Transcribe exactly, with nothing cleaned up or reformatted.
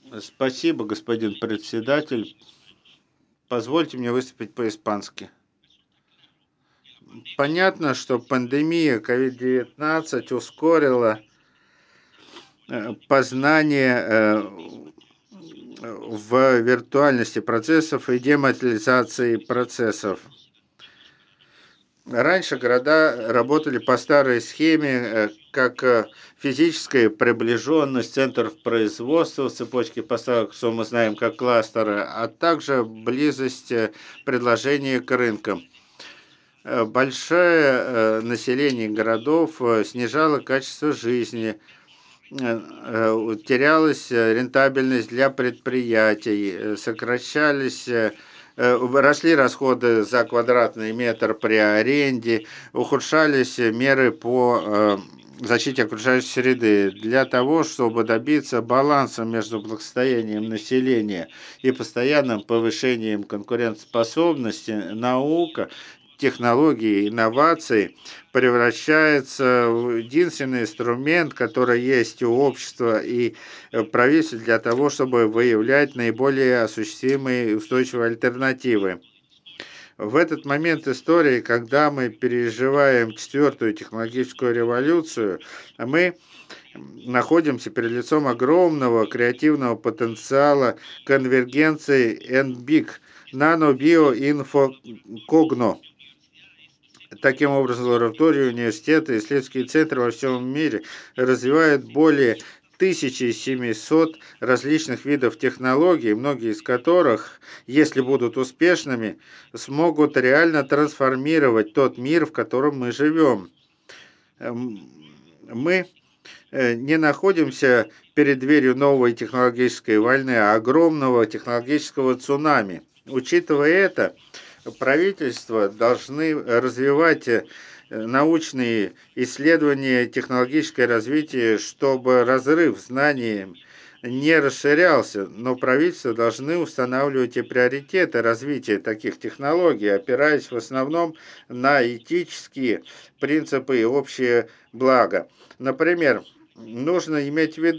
Спасибо, господин председатель. Позвольте мне выступить по-испански. Понятно, что пандемия ковид девятнадцать ускорила э, познание э, в виртуальности процессов и дематериализации процессов. Раньше города работали по старой схеме, э, как э, физическая приближенность центров производства в цепочке поставок, что мы знаем как кластеры, а также близость э, предложения к рынкам. Э, Большое э, население городов э, снижало качество жизни, э, э, терялась э, рентабельность для предприятий, э, сокращались, э, э, росли расходы за квадратный метр при аренде, ухудшались э, меры по э, защите окружающей среды. Для того, чтобы добиться баланса между благосостоянием населения и постоянным повышением конкурентоспособности, наука, технологии, инновации превращается в единственный инструмент, который есть у общества и э, правительства для того, чтобы выявлять наиболее осуществимые и устойчивые альтернативы. В этот момент истории, когда мы переживаем четвертую технологическую революцию, мы находимся перед лицом огромного креативного потенциала конвергенции эн би ай си, нано, био, инфо, когно. Таким образом, лаборатории, университеты, исследовательские центры во всем мире развивают более тысячи семисот различных видов технологий, многие из которых, если будут успешными, смогут реально трансформировать тот мир, в котором мы живем. Эм, Мы э, не находимся перед дверью новой технологической войны, а огромного технологического цунами. Учитывая это, правительства должны развивать э, научные исследования, технологическое развитие, чтобы разрыв знаний не расширялся, но правительства должны устанавливать и приоритеты развития таких технологий, опираясь в основном на этические принципы и общее благо. Например, нужно иметь в виду,